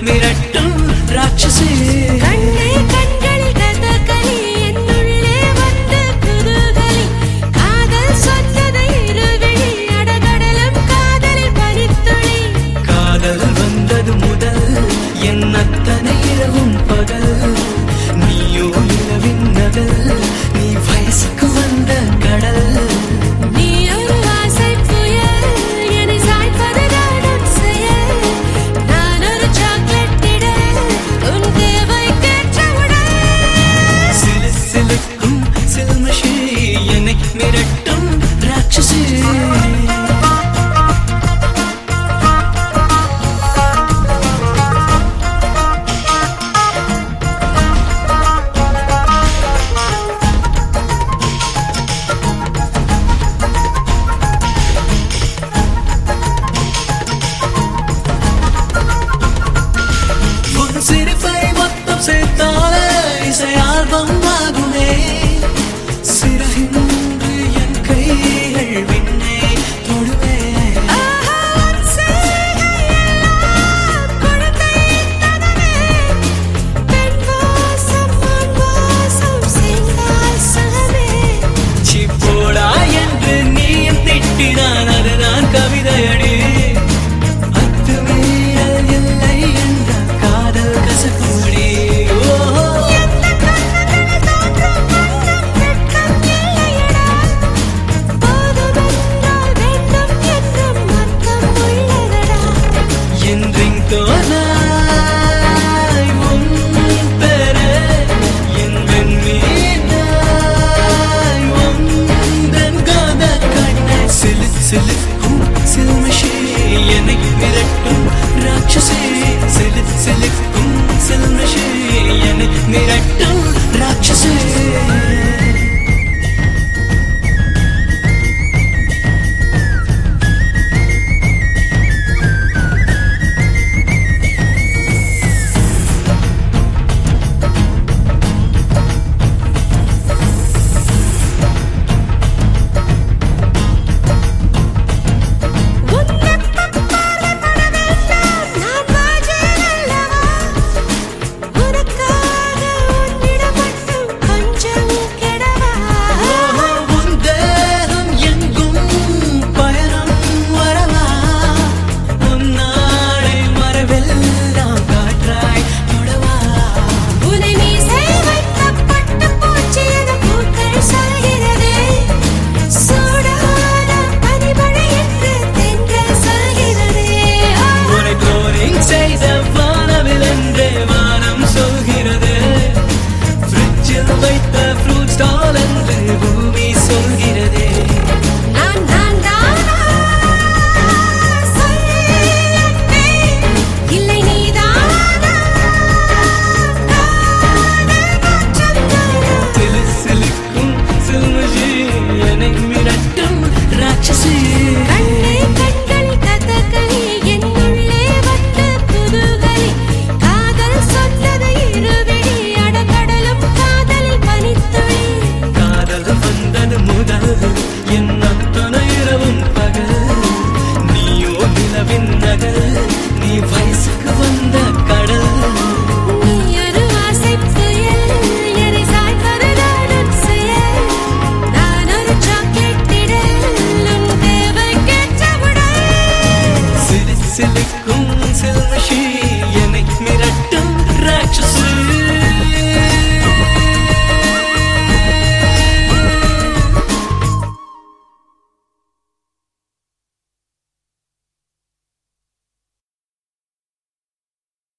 மிரட்டும் ராட்சசி கண்ணே கண்களில் கதகளி என்னுள்ளே வந்து குதூகலி காதல் சொன்னதை இருவிழி அடகடலும் காதலில் பனித்துளி காதல் வந்தது முதல் என் அத்தனை இரவும் பகல் நீயோ இரவின் நகல் நீ வயசுக்கு வந்த கடல் நீ ஒரு ஆசை புயல் என்னை சாய்ப்பது நானும் செயல் நான் ஒரு சாக்லேட் இடல் உன் தேவைக்கேற்ற உடல் சிலு சிலுக்கும் சில்மிஷி என்னை மிரட்டும் ராட்சசி சிரிப்பை மொத்தம் சேர்த்தால இசை ஆல்பம் ஆகுமே சிறகின்று என் கைகள் விண்ணை தொடுவே சிப்போடா என்று நீ திட்டினான் அதுதான் கவிதையடி சிலுக்கும் சில்மிஷி என்னை மிரட்டும் ராட்சசி சிலு சிலுக்கும் சில்மிஷி என்னை மிரட்டும் ராட்சசி வைத்த